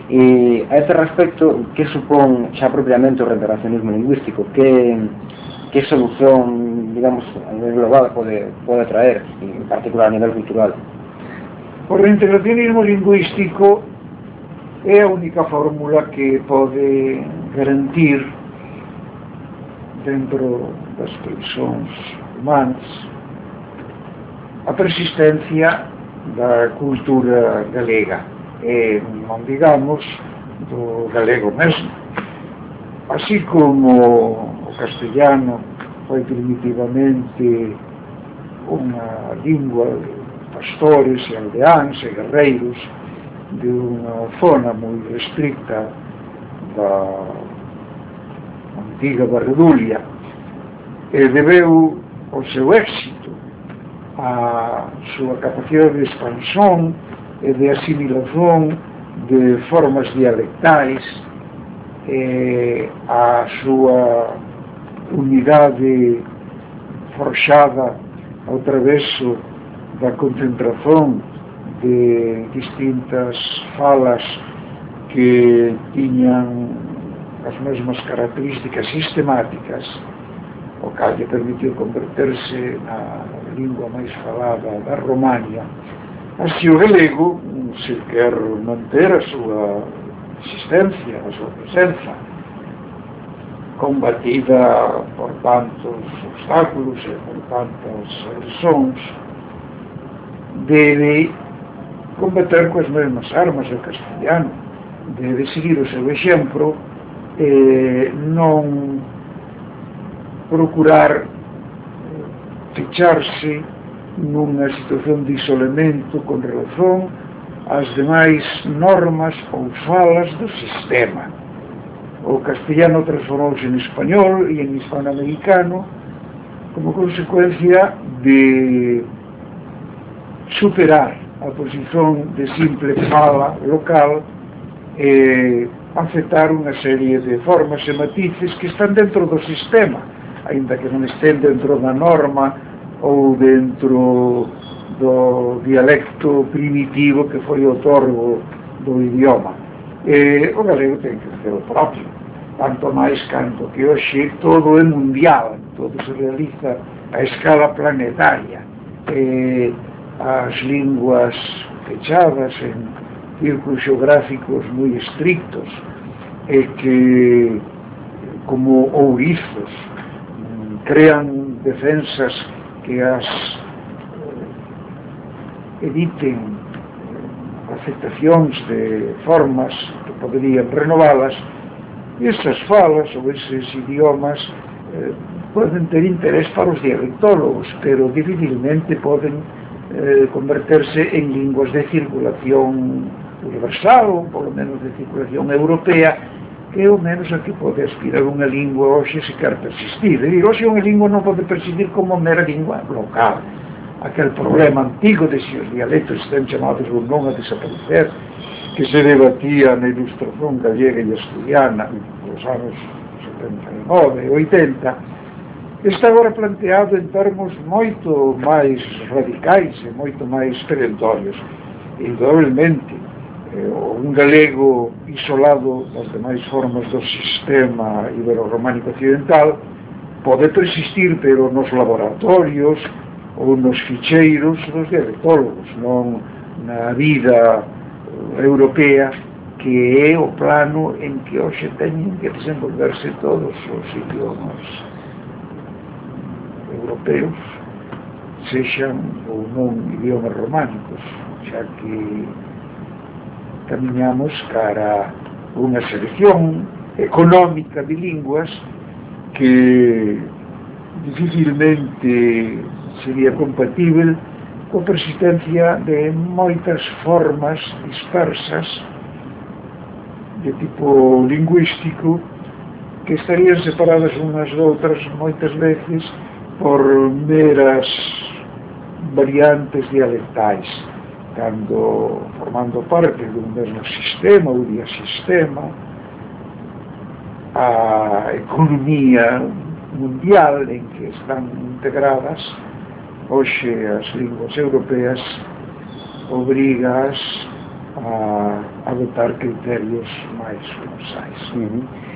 E a este respecto, que supón xa propiamente o reintegracionismo lingüístico? Que solución, digamos, a nivel global pode traer, en particular a nivel cultural? O reintegracionismo lingüístico é a única fórmula que pode garantir dentro das persoas humanas a persistencia da cultura galega e, non digamos, do galego mesmo. Así como o castellano foi primitivamente unha lingua de pastores e aldeáns e guerreiros de unha zona moi restricta da antiga Barredulia, e debeu o seu éxito a súa capacidade de expansón e de asimilación de formas dialectais e a súa unidade forxada ao traveso da concentración de distintas falas que tiñan as mesmas características sistemáticas, o cal lle permitiu converterse na lingua máis falada da Romaña. Así o galego, se quer manter a súa existencia, a súa presenza, combatida por tantos obstáculos e por tantas agresións, debe combater coas mesmas armas do castellano, debe seguir o seu exemplo e non procurar fecharse nunha situación de isolamento con relación ás demais normas ou falas do sistema. O castellano transformouse en español e en hispanoamericano como consecuencia de superar a posición de simple fala local e aceptar unha serie de formas e matices que están dentro do sistema, aínda que non estén dentro da norma ou dentro do dialecto primitivo que foi o otorgo do idioma. E o galego ten que ser o propio, tanto máis canto que hoxe todo é mundial, todo se realiza a escala planetaria. E as linguas fechadas en círculos xeográficos moi estrictos e que, como ourizos, crean defensas que as eviten aceptacións de formas que poderían renovalas. Esas falas ou eses idiomas poden ter interés para os dialectólogos, pero dificilmente poden converterse en linguas de circulación universal, ou polo menos de circulación europea, que é o menos a que pode aspirar unha lingua hoxe se quer persistir. E hoxe unha lingua non pode persistir como mera lingua local. Aquel problema antigo de se os dialectos están chamados ou non a desaparecer, que se debatía na ilustración gallega e asturiana nos anos 79 e 80, está agora planteado en termos moito máis radicais e moito máis perentorios. Indudablemente, un galego isolado das demais formas do sistema ibero-románico occidental pode persistir, pero nos laboratorios ou nos ficheiros dos dialectólogos, non na vida europea, que é o plano en que hoxe teñen que desenvolverse todos os idiomas europeos, sexan ou non idiomas románicos, xa que camiñamos cara a unha selección económica de linguas que dificilmente sería compatible coa persistencia de moitas formas dispersas de tipo lingüístico que estarían separadas unhas de outras moitas veces por meras variantes dialectais, cando formando parte dun mesmo sistema ou diasistema. A economía mundial en que están integradas hoxe as linguas europeas obrigas a a adotar criterios máis universais.